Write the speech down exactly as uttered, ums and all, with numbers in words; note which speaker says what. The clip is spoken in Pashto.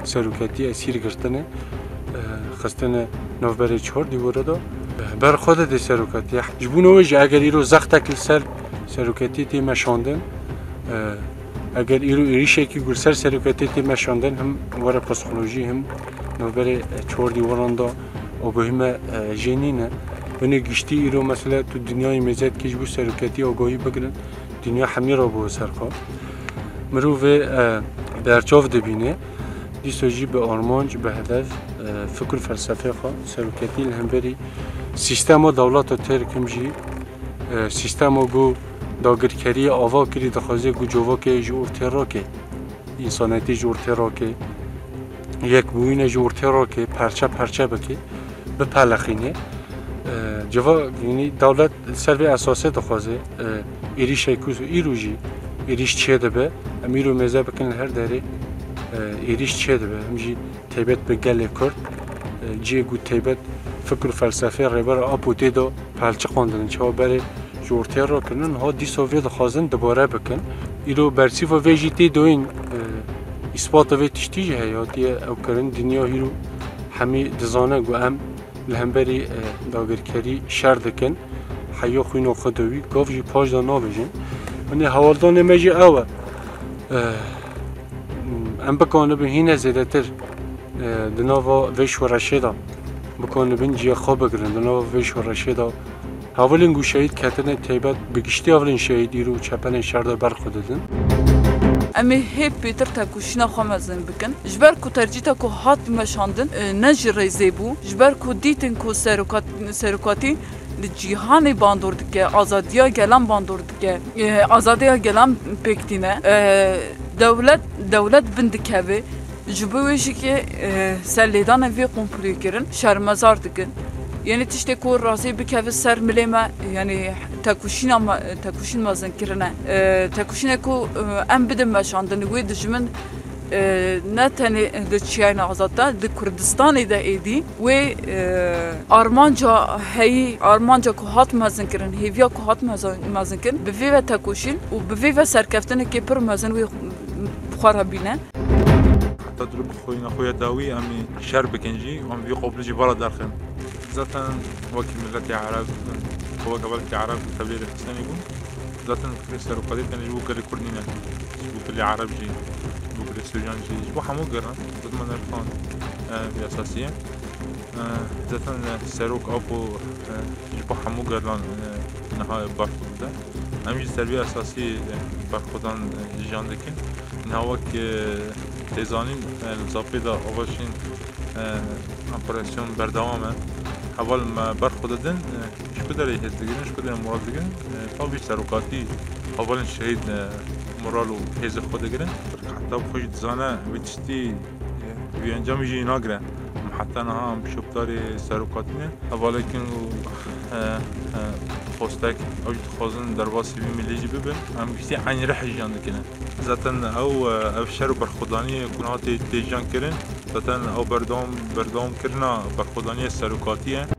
Speaker 1: سروکتی اسیر گرتنه خستنه نوبر چهار دیواره دا بر خود دی سروکتی جبونه وجه اگر ایرو زخت کل سر سروکتی تی مشاندن اگر ایرو ایریشه کی گل سر سروکتی تی مشاندن هم وره پسیکولوژی هم نوبر چهار دیواران دا و بهم جنینه ونه گشتی ایرو مثلا تو دنیای مزید کیش بو سروکتی آگاهی بگیرن دنیا همه را بو سرخا مروف برچاف دبینه دیسوجی به آرمانج به هدف فکر فلسفه خوا سروکتی الهمبری سیستم دولت ترکم جی سیستم گو داگرکری آوا کری دخوازه گو جوا که جور ترا که انسانیتی جور ترا که یک بوین جور ترا که پرچه پرچه بکی به پلخینه جوا یعنی دولت سر به اساسه دخوازه ایریش ایکوز و ایروجی ایریش چه دبه امیرو مزه بکن هر داره ایریش چه دبه همجی تیبت به گل کرد جی گو تیبت فکر فلسفه ربر آپوتی دا پلچه خواندن چه بره جورتر را کنن ها دی سوویت خازن دوباره بکن ایرو برسی و ویجی تی دوین اثبات و تشتیج هیاتی او کرن دنیا هیرو همی دزانه گو ام لهمبری داگرکری شر دکن حیا خوینو خدوی گاف جی پاش دا نابجن ونی حوالدان مجی اوه ام بکانه به هینه زیده تر دناوا ویش و رشیدا بکانه بین جیه خواب بگرن دناوا ویش و رشیدا اولین گو شهید کتن تیبت بگشتی اولین شهید ایرو چپن شرده برخوددن
Speaker 2: امی هی پیتر تکوشینا خامزن بکن جبر کو ترجیتا کو هات بمشاندن نجی ریزی بو جبر کو دیتن کو سروکات سروکاتی جیهان باندور دکه آزادیا گلم باندور دکه آزادیا گلم پکتینه دولت دولت بندکه و جبویشی که سلیدان وی قمپلی کرن شرمزار دکن یعنی تشتی کور راضی بکه سر ملیمه یعنی تکوشین ما تکوشین مازن کرنه تکوشین کو ام بدم مشاندن وی دجمن نه تنی دچیان آزاده د کردستان ده ایدی و آرمانجا هی آرمانجا کو هات مازن کرن هیویا کو هات مازن کرن به وی تکوشین و به وی سرکفتن که پر مازن وی خرابینه
Speaker 3: تدرب خوينا خويا داوي امي شر بكنجي ام في قبل جبال دارخن ذاتا وكي ملتي عرب هو قبل عرب تبليغ الحسين يقول ذاتا كريستر وقديت كان يجوا كل كردينا يجوا كل عرب جي يجوا كل سوريان جي يجوا حمو قرا ضمن الفان بأساسية ذاتا سروك ابو يجوا حمو قرا نهاية بارفو ده امي تربية اساسية بارفودان جان دكن نهاوك تزانین لزاپی دا آواشین اپراسیون بردوامه اول ما برخوددن شکدر هست دیگه شکدر مراد دیگه تا بیش سروکاتی اولین شهید مرال و هز خود دیگه حتی خوش زانه ویچتی وی انجام جی نگره حتی نه هم شبداری سروکاتینه اولی که خواستک اوج خازن در واسی بی ملیجی ببین هم کسی عین رح جان دکنه زاتن او افشار برخودانی کنات تیجان کرن زاتن او بردام بردام کرنا برخودانی سروکاتیه